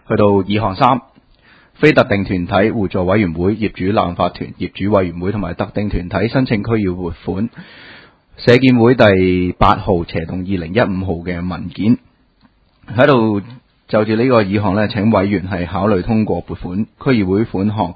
去到2項3，非特定團體互助委員會、業主立案法團、業主委員會同埋特定團體申請區議會撥款。社建會第8號/2015號嘅文件喺度就住呢個議項呢，請委員係考慮通過撥款區議會款項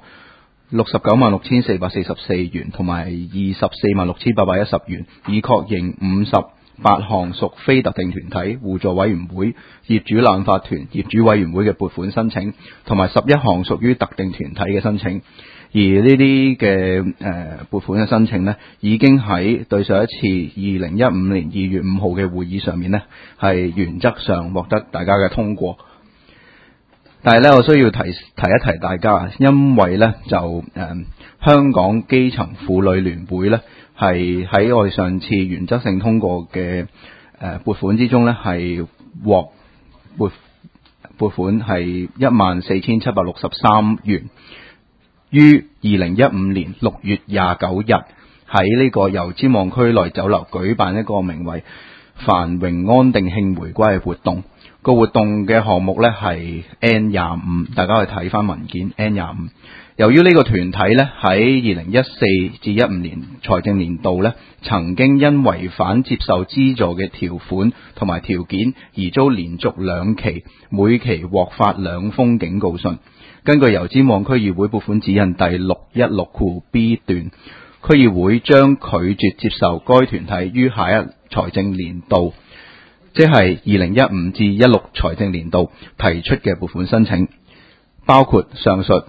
696444元同埋246810元，以確認58項屬非特定團體互助委員會、業主立案法團、業主委員會嘅撥款申請，同埋11項屬於特定團體嘅申請。而呢啲嘅撥款嘅申請呢，已經喺對上一次2015年2月5號嘅會議上面呢，係原則上獲得大家嘅通過。但係呢，我需要提一提大家，因為呢就香港基層婦女聯會呢，係喺我哋上次原則性通過嘅撥款之中呢，係獲撥款係14,763元。於2015年6月29日喺呢個由尖旺區內酒樓舉辦一個名為繁榮安定慶回歸嘅活動。個活動嘅項目呢係 N25， 大家去睇翻文件 N25。由於呢個團體呢喺2014至15年財政年度呢，曾經因違反接受資助嘅條款同埋條件而遭連續2期，每期獲發2封警告信。根據由尖旺區議會撥款指引第616B 段，區議會將拒絕接受該團體於下一財政年度，即係2015至16財政年度提出嘅撥款申請，包括上述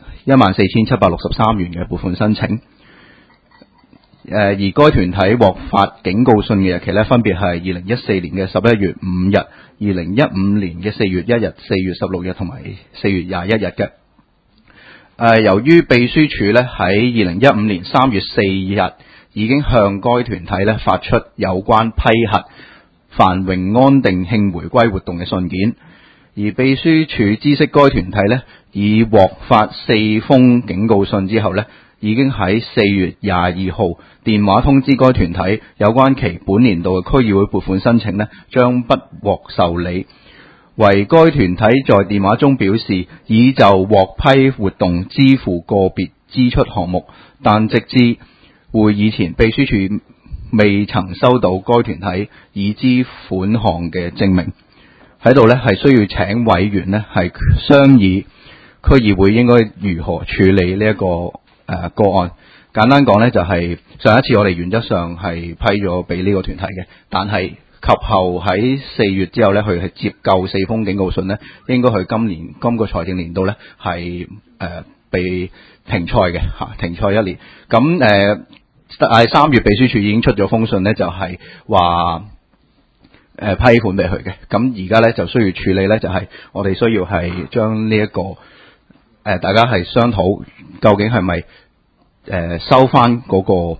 14,763元嘅撥款申請。而該團體獲發警告信嘅日期呢，分別係2014年嘅11月5日、2015年嘅4月1日、4月16日同埋4月21日嘅。由於秘書處咧喺2015年3月4日已經向該團體咧發出有關批核繁榮安定慶回歸活動嘅信件，而秘書處知悉該團體咧已獲發4封警告信之後咧，已經喺4月22號電話通知該團體有關其本年度嘅區議會撥款申請咧將不獲受理。為該團體在電話中表示已就獲批活動支付個別支出項目，但直至會議前秘書處未曾收到該團體已支款項嘅證明。喺度呢係需要請委員呢係商議區議會應該如何處理呢一個個案。簡單講呢，就係上一次我哋原則上係批咗俾呢個團體嘅，但係及後喺4月之後呢，佢係接夠4封警告信呢，應該佢今個財政年度呢係被停賽嘅停賽1年。咁3月秘書處已經出咗封信呢，就係話批款俾佢嘅。咁而家呢就需要處理呢，就係我哋需要係將呢一個大家係商討究竟係咪收翻嗰個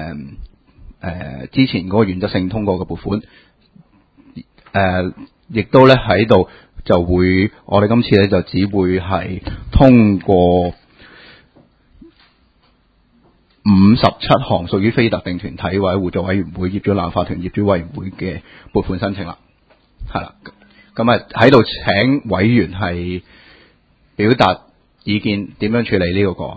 之前嗰個原則性通過嘅撥款。亦都咧喺度就會，我哋今次咧就只會係通過57項屬於非特定團體或者互助委員會、業主立案法團、業主委員會嘅撥款申請啦。係啦，咁喺度請委員係表達意見，點樣處理呢個個案？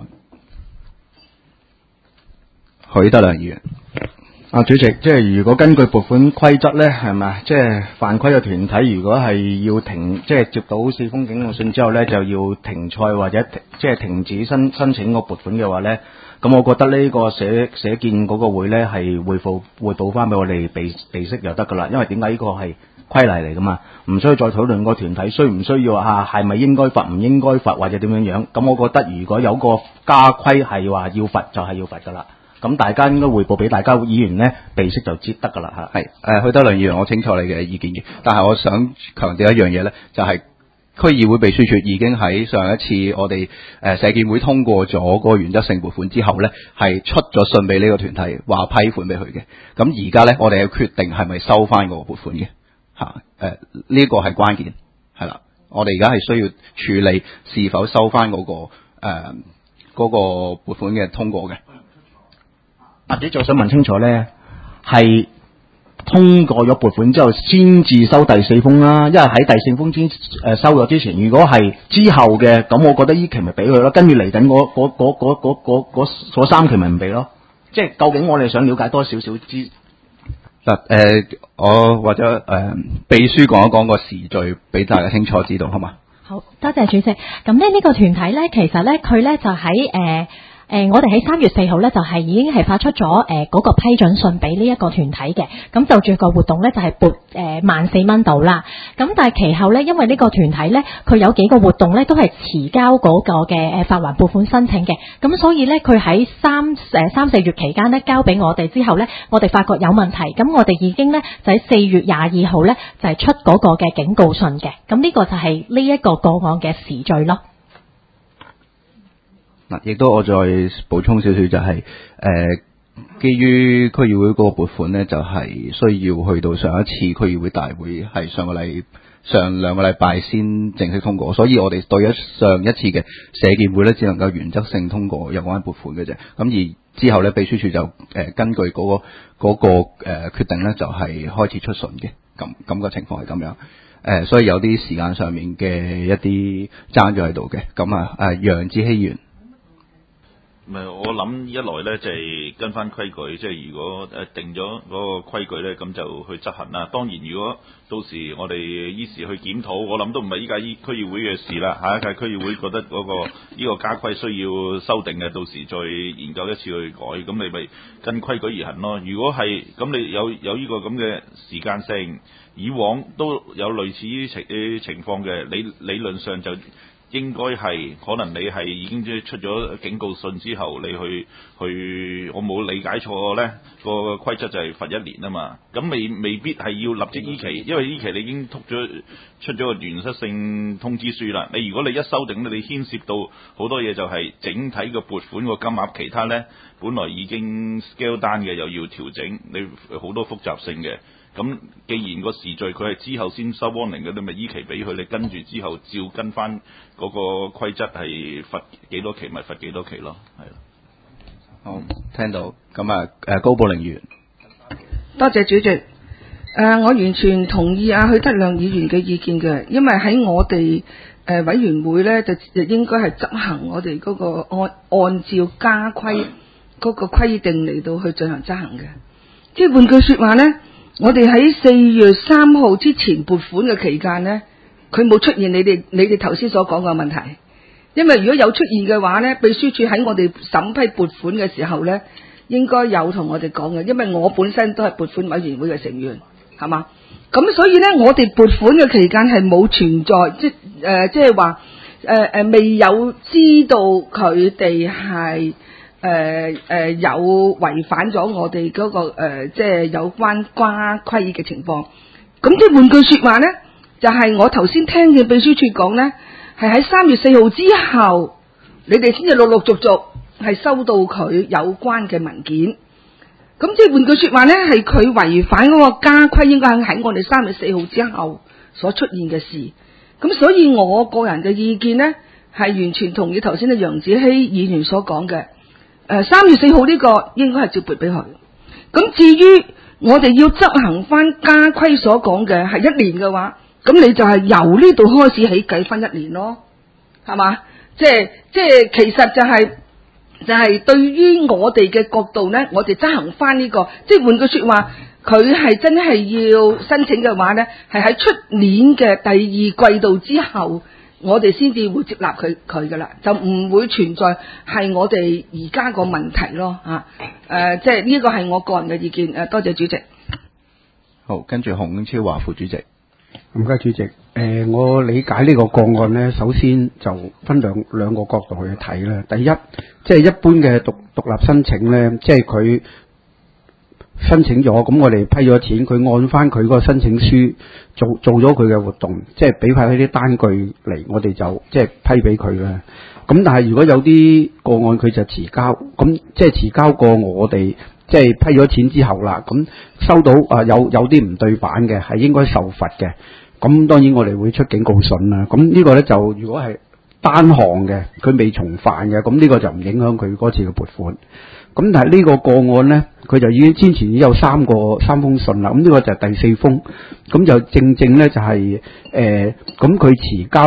許德良議員。 主席，即係如果根據撥款規則咧，係咪即係犯規嘅團體，如果係要停，即係接到4封警告信之後咧，就要停賽或者即係停止申請個撥款嘅話咧，咁我覺得呢個社建嗰個會咧係匯報翻俾我哋備悉就得噶啦。因為點解呢個係規例嚟噶嘛，唔需要再討論個團體需唔需要係咪應該罰唔應該罰或者點樣樣。咁我覺得如果有個家規係話要罰就係要罰噶啦。咁大家應該匯報俾大家議員呢，備悉就知得㗎啦嚇。 係許德良議員，我清楚你嘅意見嘅，但係我想強調一樣嘢呢，就係區議會秘書處已經喺上一次我哋社建會通過咗嗰個原則性撥款之後呢，係出咗信俾呢個團體話批款俾佢嘅。咁而家呢，我哋要決定係咪收翻嗰個撥款嘅嚇？呢個係關鍵係啦。我哋而家係需要處理是否收翻嗰個撥款嘅通過嘅。 或者就想問清楚咧，係通過咗撥款之後先至收第4封啦，因為喺第4封收咗之前，如果係之後嘅，咁我覺得依期咪俾佢咯，跟住嚟緊嗰3期咪唔俾咯。即係究竟我哋想了解多少少知嗱我或者秘書講一講個時序俾大家清楚知道，好嘛？ 好多謝主席。咁呢個團體咧，其實咧佢咧就喺我哋喺3月4號咧就係已經係發出咗嗰個批准信俾呢一個團體嘅，咁就住個活動咧就係撥14,000蚊度啦。咁但係其後咧，因為呢個團體咧佢有幾個活動咧都係遲交嗰個嘅發還撥款申請嘅，咁所以咧佢喺3、4月期間咧交俾我哋之後咧，我哋發覺有問題，咁我哋已經咧就喺4月22號咧就係出嗰個嘅警告信嘅，咁呢個就係呢一個個案嘅時序咯。 亦都我再補充少少就係基於區議會嗰個撥款呢，就係需要去到上一次區議會大會係上兩個禮拜先正式通過，所以我哋對上一次嘅社建會呢，只能夠原則性通過有關撥款嘅啫。咁而之後呢，秘書處就根據嗰個決定呢，就係開始出信嘅。咁個情況係咁樣。所以有啲時間上面嘅一啲爭咗喺度嘅。咁楊志希員。 唔係，我諗一來咧就係跟翻規矩，即係如果定咗嗰個規矩咧，咁就去執行啦。當然，如果到時我哋依時去檢討，我諗都唔係依家區議會嘅事啦。下一屆區議會覺得嗰個呢個家規需要修訂嘅，到時再研究一次去改。咁你咪跟規矩而行咯。如果係咁，你有呢個咁嘅時間性，以往都有類似呢情況嘅，理論上就應該係可能你係已經出咗警告信之後，你去我冇理解錯呢個規則就係罰1年啊嘛。咁未必係要立即依期，因為依期你已經出咗個原則性通知書啦。你如果你一修訂你牽涉到好多嘢，就係整體嘅撥款個金額，其他呢本來已經 scale down 嘅又要調整，你好多複雜性嘅。咁既然個時序佢係之後先收 warning 嘅，你咪依期俾佢，你跟住之後照跟翻嗰個規則係罰幾多期咪罰幾多期咯，係咯。 好，聽到。咁高寶玲議員， 多謝主席。我完全同意許德亮議員嘅意見嘅，因為喺我哋委員會咧就應該係執行我哋嗰個按照家規嗰個規定嚟到去進行執行嘅。即係換句說話咧，我哋喺4月3號之前撥款嘅期間呢，佢冇出現你哋頭先所講嘅問題。因為如果有出現嘅話呢，秘書處喺我哋審批撥款嘅時候呢，應該有同我哋講嘅。因為我本身都係撥款委員會嘅成員，係嘛？咁所以呢，我哋撥款嘅期間係冇存在，即係話未有知道佢哋係有違反咗我哋嗰個即係有關家規嘅情況。咁即係換句說話呢，就係我頭先聽見秘書處講呢，係喺3月4號之後，你哋先至陸陸續續係收到佢有關嘅文件。咁即係換句說話呢，係佢違反嗰個家規，應該係喺我哋3月4號之後所出現嘅事。咁所以我個人嘅意見呢，係完全同意頭先嘅楊子希議員所講嘅。3月4號呢個應該係照撥俾佢。咁至於我哋要執行翻家規所講嘅係1年嘅話，咁你就係由呢度開始起計翻1年咯，係嘛？即係其實就係對於我哋嘅角度呢，我哋執行翻呢個，即係換句說話，佢係真係要申請嘅話呢，係喺出年嘅第2季度之後，我哋先至會接納佢噶啦，就唔會存在係我哋而家個問題咯嚇。即係呢個係我個人嘅意見。多謝主席。 好，跟住洪超華副主席。 唔該主席。我理解呢個個案呢，首先就分兩個角度去睇啦。第一，即係一般嘅獨立申請呢，即係佢申請咗，咁我哋批咗錢，佢按翻佢個申請書做咗佢嘅活動，即係俾翻呢啲單據嚟，我哋就即係批俾佢啦。咁但係如果有啲個案佢就遲交，咁即係遲交過我哋即係批咗錢之後啦，咁收到有啲唔對版嘅，係應該受罰嘅。咁當然我哋會出警告信啦。咁呢個呢，就如果係單項嘅，佢未重犯嘅，咁呢個就唔影響佢嗰次嘅撥款。 咁但係呢個個案咧，佢就已經之前已經有三封信啦。咁呢個就係第四封，咁就正咧就係咁佢遲交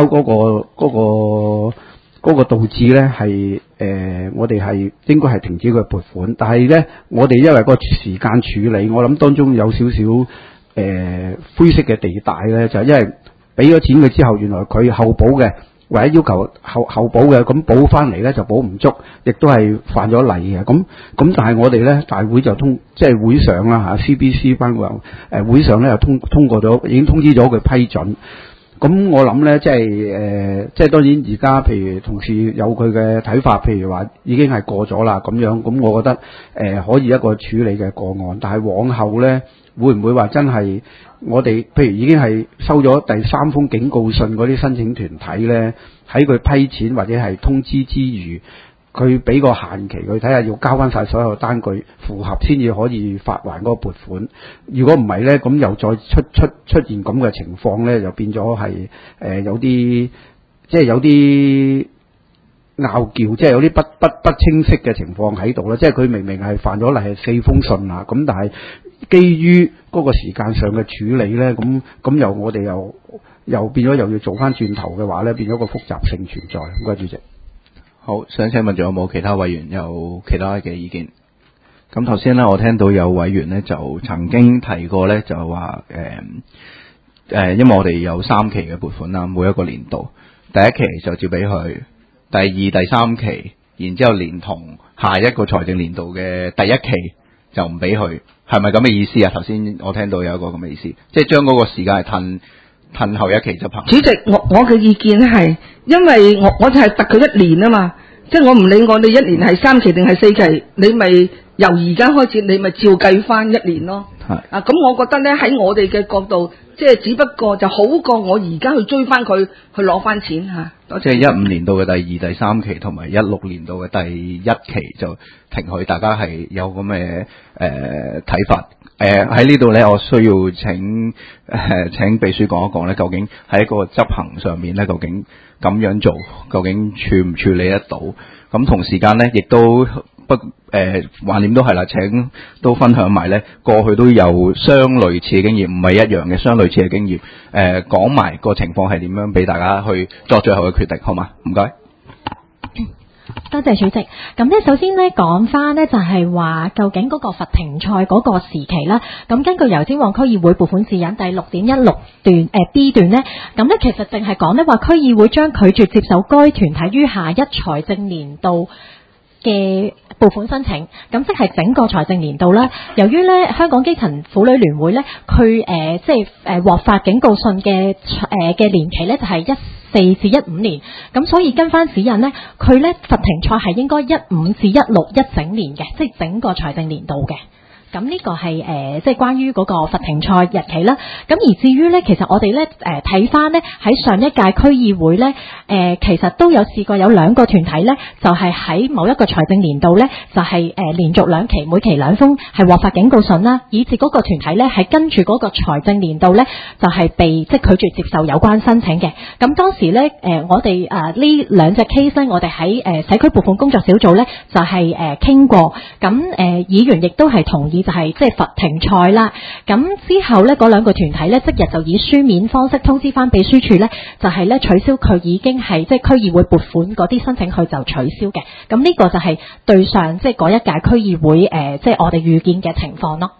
嗰個導致咧係我哋係應該係停止佢撥款，但係咧我哋因為個時間處理，我諗當中有少少灰色嘅地帶咧，就係因為俾咗錢佢之後，原來佢後補嘅。或者要求後補嘅，咁補翻嚟咧就補唔足，亦都係犯咗例嘅。咁但係我哋咧大會就即係會上啦嚇 CBC 班會上咧又通過咗，已經通知咗佢批准。咁我諗咧即係當然而家譬如同事有佢嘅睇法，譬如話已經係過咗啦咁樣，咁我覺得可以一個處理嘅個案，但係往後咧會唔會話真係？我哋譬如已經係收咗第三封警告信嗰啲申請團體咧，喺佢批錢或者係通知之餘，佢俾個限期佢睇下，要交翻晒所有單據符合先至可以發還嗰個撥款。如果唔係咧，咁又再出現咁嘅情況咧，就變咗係有啲即係有啲拗撬，即係有啲不清晰嘅情況喺度啦。即係佢明明係犯咗例係4封信啦，咁但係基於嗰個時間上嘅處理咧，咁我哋又變咗又要做翻轉頭嘅話咧，變咗個複雜性存在。唔該，主席。 好，想請問仲有冇其他委員有其他嘅意見？咁頭先咧，我聽到有委員咧就曾經提過咧，就話因為我哋有3期嘅撥款啦，每一個年度，第一期就照俾佢，第2、第3期，然之後連同下一個財政年度嘅第一期就唔俾佢。係咪咁嘅意思啊？頭先我聽到有一個咁嘅意思，即係將嗰個時間係褪後一期執行。 主席，我嘅意見係，因為我就係特佢1年啊嘛，即係我唔理我哋1年係3期定係4期，你咪由而家開始，你咪照計翻1年咯。係啊，咁我覺得咧喺我哋嘅角度，即係只不過就好過我而家去追翻佢去攞翻錢嚇。 即係15年度嘅第2、第3期同埋16年度嘅第1期就停佢，大家係有咁嘅睇法。喺呢度咧，我需要請秘書講一講咧，究竟喺一個執行上面咧，究竟咁樣做，究竟處唔處理得到？咁同時間咧，亦都橫掂都係啦，請都分享埋咧，過去都有相類似嘅經驗，唔係一樣嘅相類似嘅經驗。講埋個情況係點樣，俾大家去作最後嘅決定，好嘛？唔該。 多謝主席。咁咧，首先咧講翻咧就係話，究竟嗰個罰停賽嗰個時期啦。咁根據油尖旺區議會撥款指引第 6.16 段B 段咧，咁咧其實淨係講咧話區議會將拒絕接受該團體於下一財政年度嘅撥款申請，咁即係整個財政年度啦。由於咧香港基層婦女聯會咧，佢即係獲發警告信嘅年期咧就係14至15年，咁所以跟翻指引咧，佢咧罰停賽係應該15至16一整年嘅，即係整個財政年度嘅。咁呢個係即係關於嗰個罰停賽日期啦。咁而至於咧，其實我哋咧睇翻咧喺上一屆區議會咧，其實都有試過有2個團體咧，就係喺某一個財政年度咧，就係連續2期，每期2封係獲發警告信啦，以至嗰個團體咧係跟住嗰個財政年度咧，就係被即係拒絕接受有關申請嘅。咁當時咧我哋呢2隻 case 咧，我哋喺社區撥款工作小組咧就係傾過，咁議員亦都係同意。就係即係罰停賽啦，咁之後咧嗰2個團體咧即日就以書面方式通知翻秘書處咧，就係咧取消佢已經係即係區議會撥款嗰啲申請，佢就取消嘅。咁呢個就係對上即係嗰一屆區議會即係我哋預見嘅情況咯。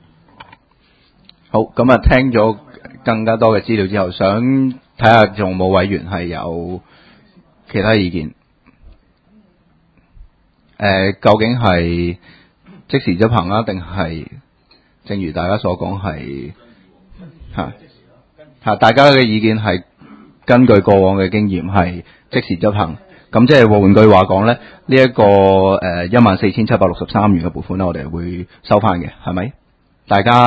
好，咁啊聽咗更加多嘅資料之後，想睇下仲冇委員係有其他意見。究竟係即時執行啦，定係正如大家所講係大家嘅意見係根據過往嘅經驗係即時執行。咁即係換句話講咧，呢一個14,763元嘅撥款咧，我哋會收翻嘅，係咪？大家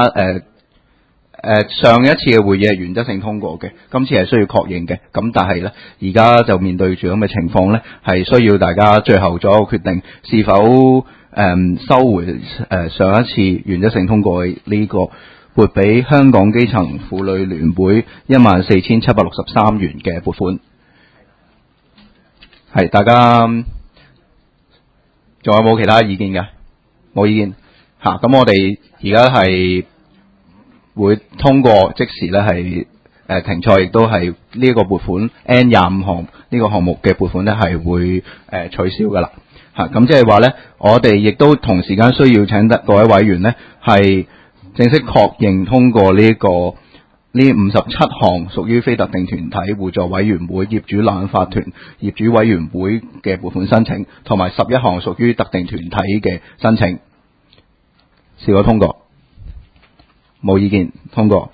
上一次嘅會議係原則性通過嘅，今次係需要確認嘅。咁但係咧，而家就面對住咁嘅情況咧，係需要大家最後做一個決定，是否收回上一次原則性通過嘅呢個撥俾香港基層婦女聯會14,763元嘅撥款。係，大家仲有冇其他意見嘅？ 冇意見嚇。咁我哋而家係會通過即時咧係停賽，亦都係呢一個撥款 N25項呢個項目嘅撥款咧係會取消㗎啦嚇。咁即係話咧，我哋亦都同時間需要請得各位委員咧係正式確認通過呢57項屬於非特定團體互助委員會業主立案法團業主委員會嘅撥款申請，同埋11項屬於特定團體嘅申請，是否通過？冇意見，通過。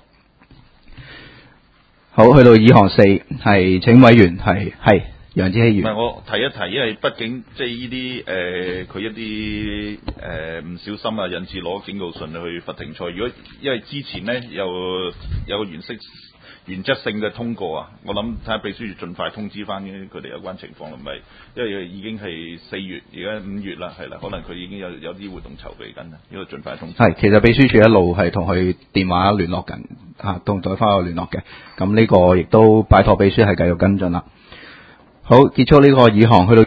好，去到議項4係請委員係楊志希議員。 唔係，我提一提，因為畢竟即係呢啲佢一啲唔小心啊，引致攞警告信去罰停賽。如果因為之前咧有個原則性嘅通過啊，我諗睇下秘書處盡快通知翻佢哋有關情況，唔係因為已經係4月，而家5月啦，係啦，可能佢已經有啲活動籌備緊啦，應該盡快通知。 係，其實秘書處一路係同佢電話聯絡緊嚇，同對方有聯絡嘅。咁呢個亦都拜託秘書係繼續跟進啦。好，結束呢個議項，去到